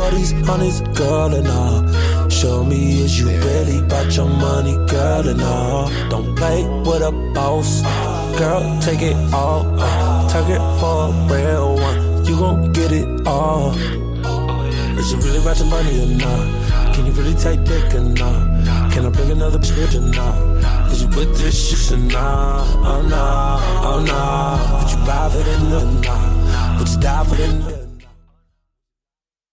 all these honeys, girl, and all. Show me, is you really about your money, girl, and all. Don't play with a boss, girl, take it all. Target for a real one, you gon' get it all. Is you really about your money or not? Can you really take dick or not? Can I bring another bitch or not? Is you with this shit or not? Oh no, oh no. Would you ride for the nah? Would you die for the